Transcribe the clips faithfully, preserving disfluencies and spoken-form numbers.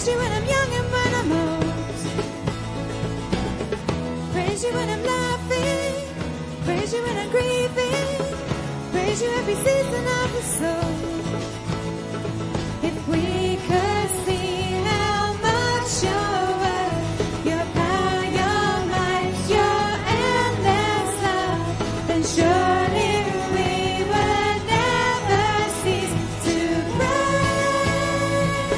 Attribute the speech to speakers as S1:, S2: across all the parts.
S1: Praise you when I'm young and when I'm old. Praise you when I'm laughing. Praise you when I'm grieving. Praise you every season of the soul. If we could see how much you're worth, your power, your might, your endless love, then surely we would never cease to praise.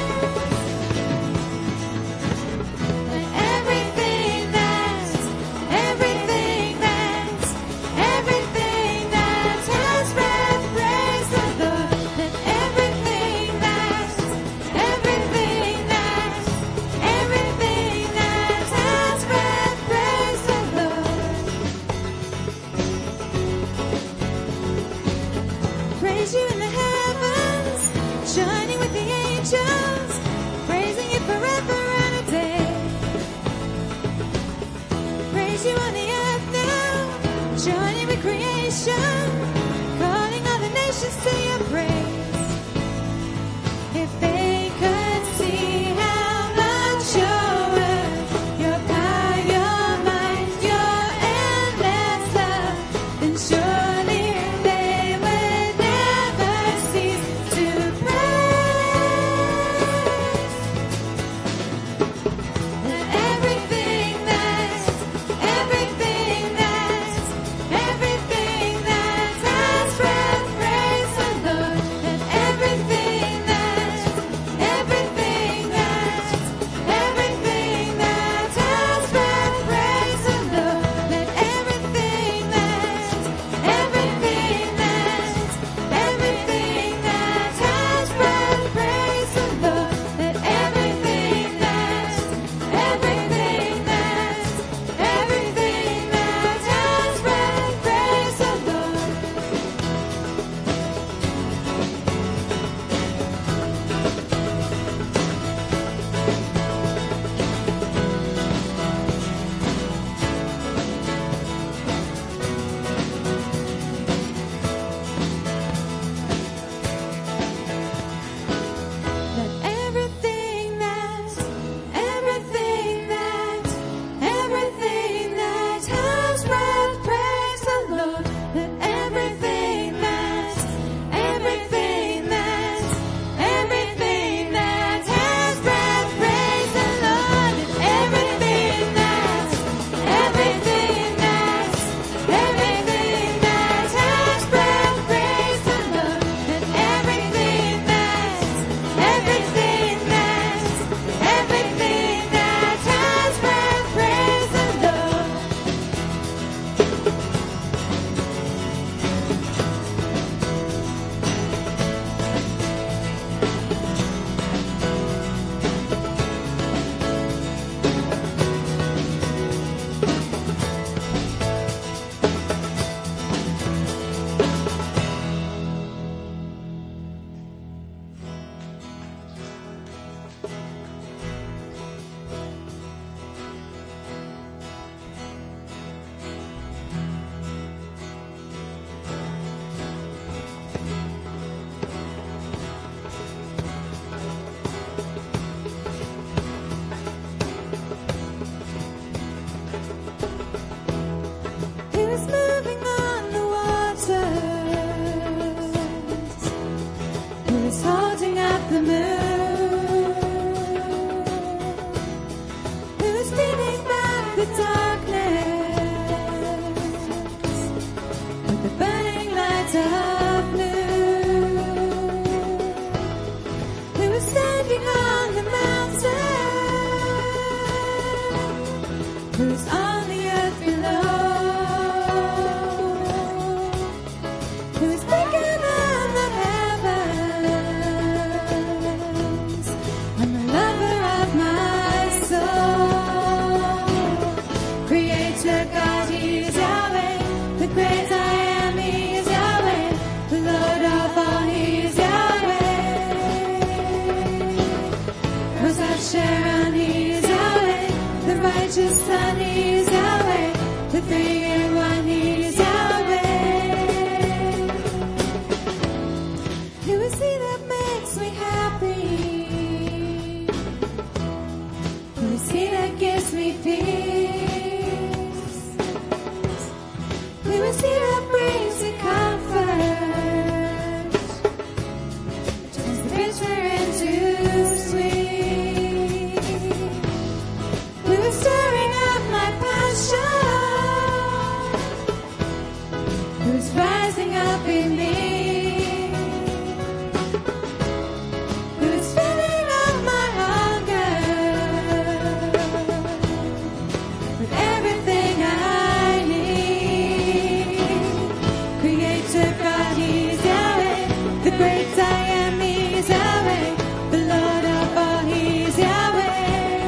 S1: Let everything that's, everything that's, everything that has breath, praise the Lord. Let everything that's, everything that's, everything that has breath, praise the Lord. Praise you in the heavens, shining with the angels, praising you forever and a day. Praise you on the earth now, joining with creation, calling all the nations to your praise. If they could see how much you're worth, your power, your might, your endless love, then surely they would never cease to praise. Let everything that's, everything that's, everything that has breath, praise the Lord. Let everything that's, everything that's, everything that has breath, praise the Lord. Let everything that's, everything helping me. Who's filling up my hunger with everything I need. Creator God, He's Yahweh. The great I am, He's Yahweh. The Lord of all, He's Yahweh.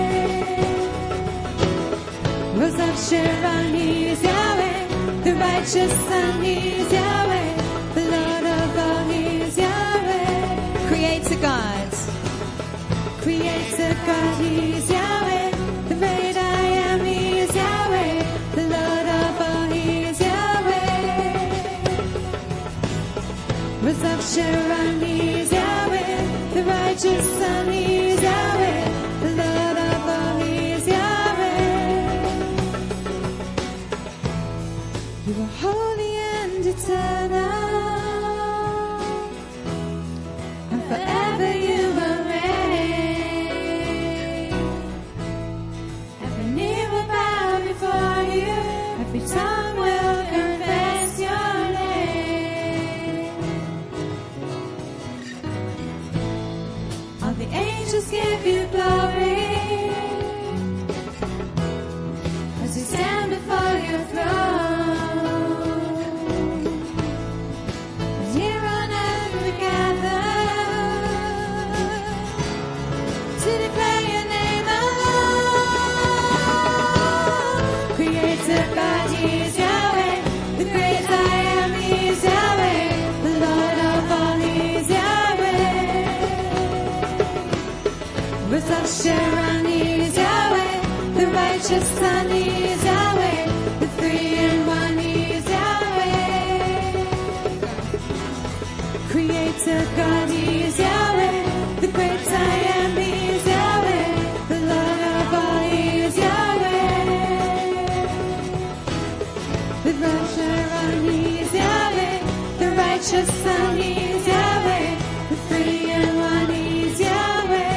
S1: Rose of Sharon, He's Yahweh. The righteous Son, He's Yahweh. The Lord of all, He's Yahweh. Creator God, Creator God, He's Yahweh. The great I am, He's Yahweh. The Lord of all, He's Yahweh. Rose of Sharon, He's Yahweh. The righteous Son, He's Yahweh. The Lord of all, He's Yahweh. You are holy and eternal, and forever you will reign. Every knee will bow before you, every tongue will confess your name. All the angels give you glory as we stand before your throne. And here on earth we gather to declare your name alone. Creator God, He's Yahweh. The great I am, He's Yahweh. The Lord of all, He's Yahweh. Rose of Sharon, He's Yahweh. The righteous Son, He's Yahweh. The three in one, He's Yahweh. Creator God, He's Yahweh. The great I am, He's Yahweh. The Lord of all, He's Yahweh. The Rose of Sharon, He's Yahweh. The righteous Son, He's Yahweh. The three in one, He's Yahweh.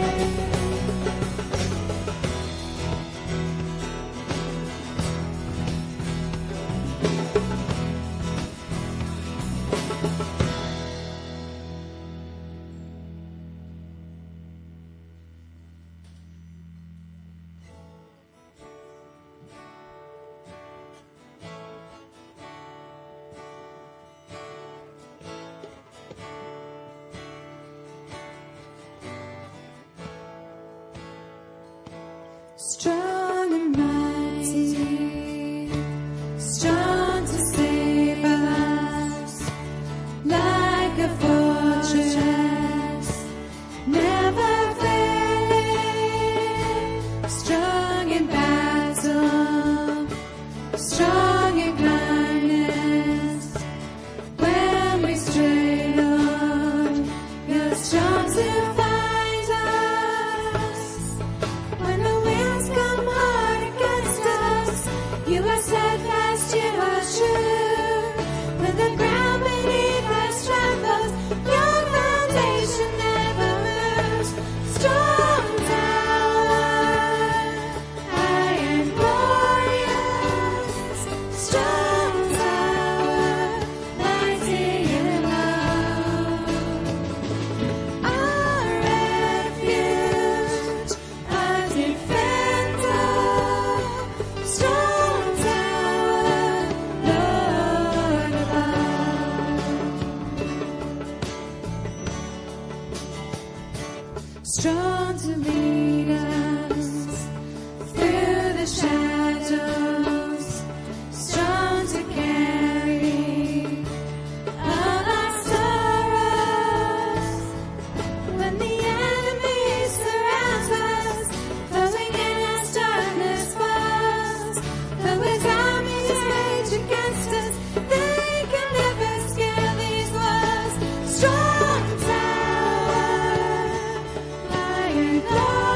S1: Strong and mighty, strong to save us, like a fortress, never failing. Strong in battle, strong in kindness. When we stray, Lord, you're strong to find us. When the winds come hard against us, you are steadfast, you are true. When the ground beneath us trembles, your foundation never moves. Strong tower, high and glorious. Strong tower, mighty in love. Our refuge, our defender. Strong tower, Lord above. Strong to lead us through the shadows, strong to carry all our sorrows. When the enemy surrounds us, following in as darkness falls, though his armies rage against us, they can never scale these walls. Strong tower, high and glorious.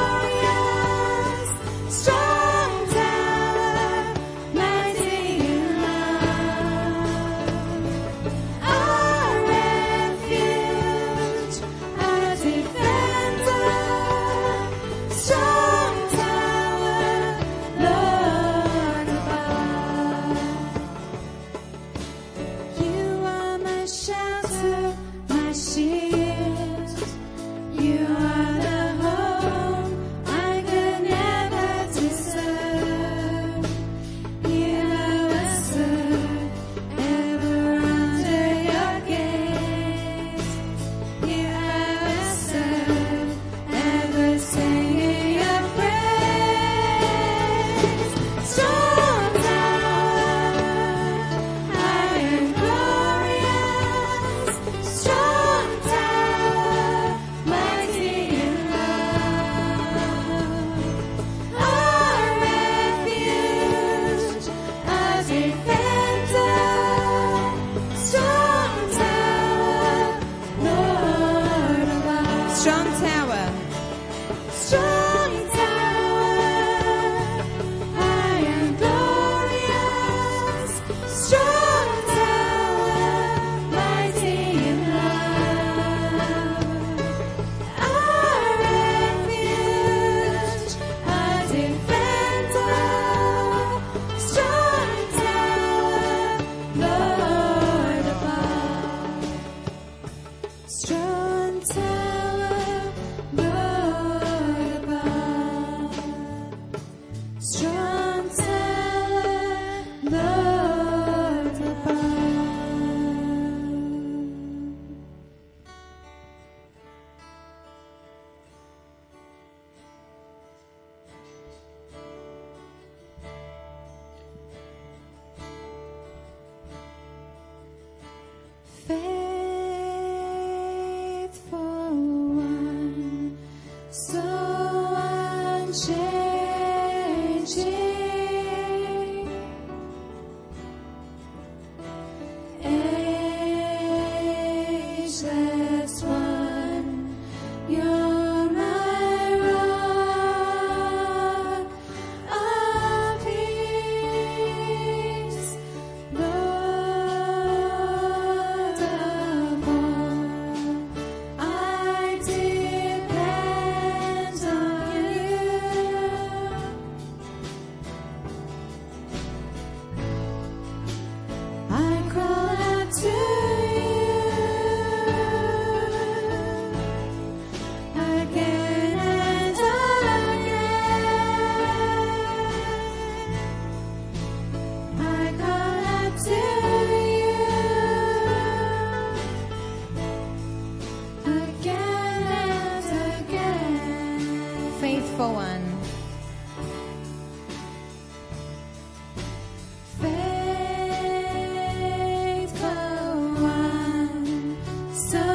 S1: one, so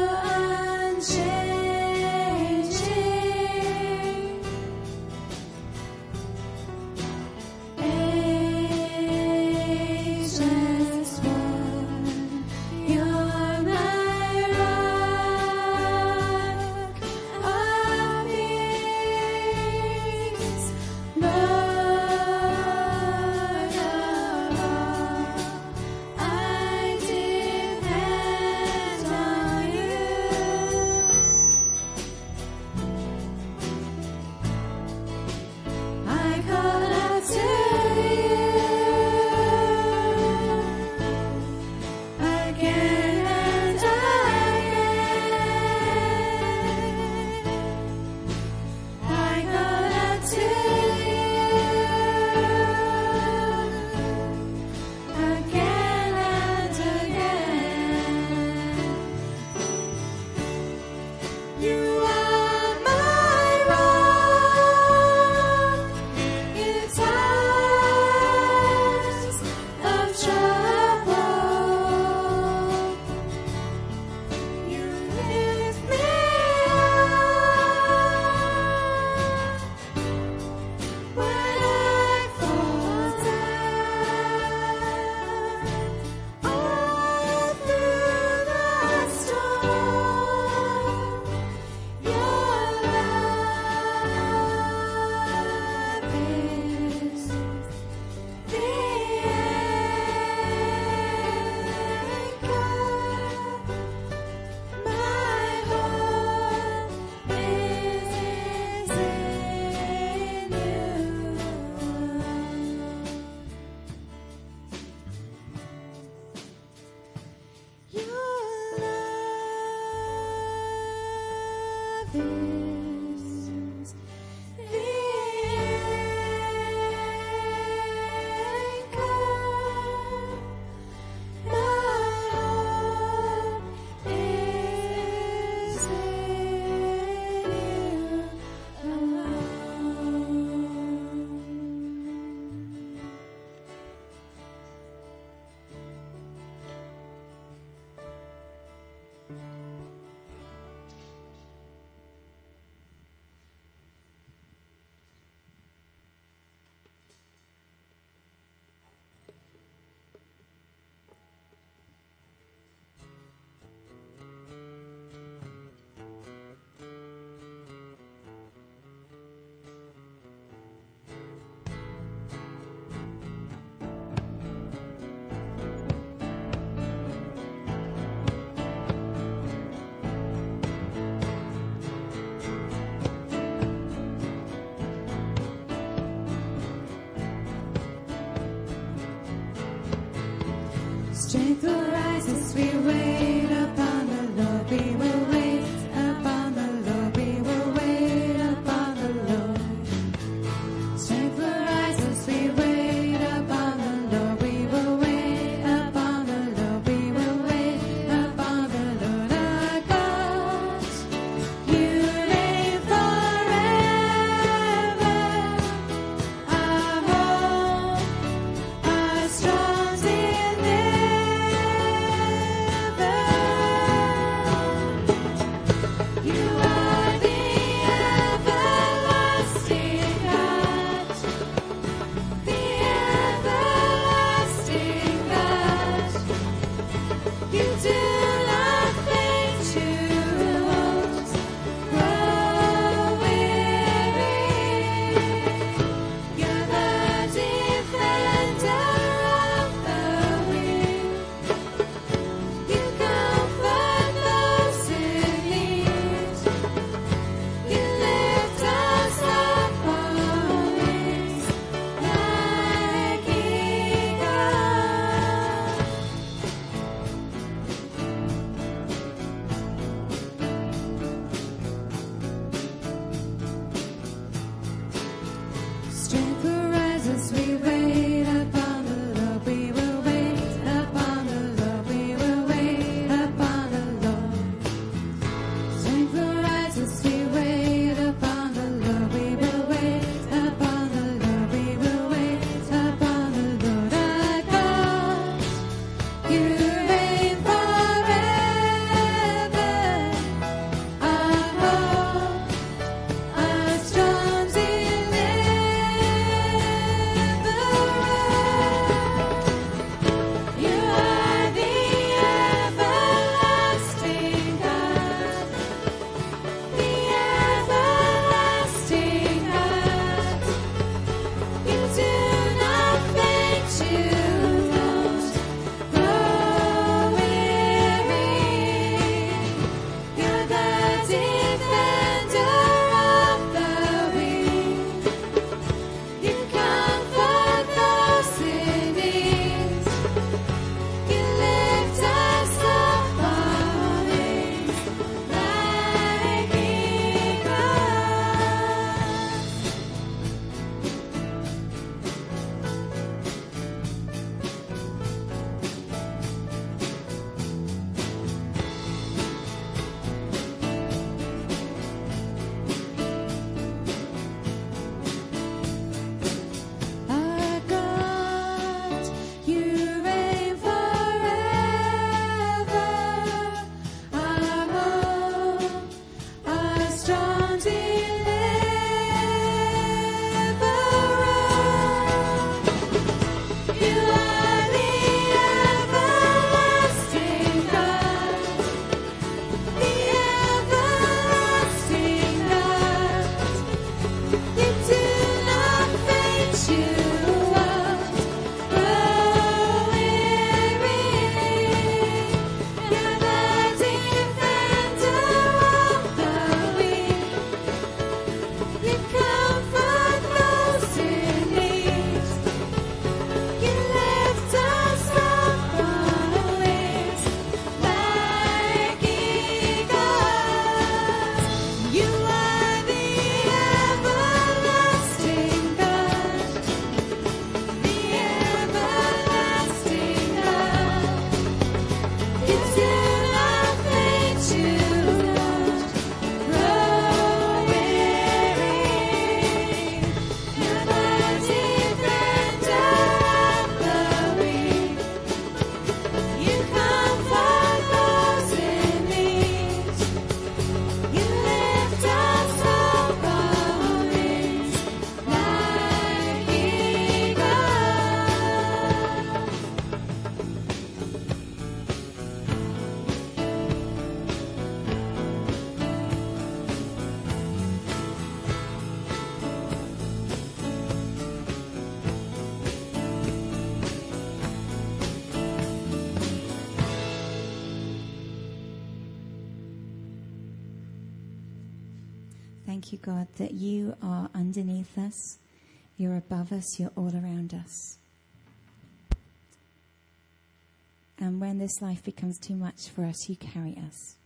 S1: unchanging. Ageless one, you're my rock of peace, Lord of all. I depend on you. I call out to you again and again. I call out to you again and again. You are my rock in times of trouble. You lift me up when I fall down. All through the storm, your love is the anchor. My hope is in you. Your love is the anchor. My hope is in you alone. Strength will rise as we wait upon the Lord. We will wait upon the Lord. We will wait upon the Lord. Strength will rise as we wait upon the Lord. We will wait upon the Lord. We will wait upon the Lord our God. You reign forever. Our hope, our strong deliverer. You are the everlasting God, the everlasting God. You do not faint to grow weary. You're the defender of the weak. You comfort those in need. You lift us up on wings like eagles. Thank you, God, that you are underneath us, you're above us, you're all around us. And when this life becomes too much for us, you carry us.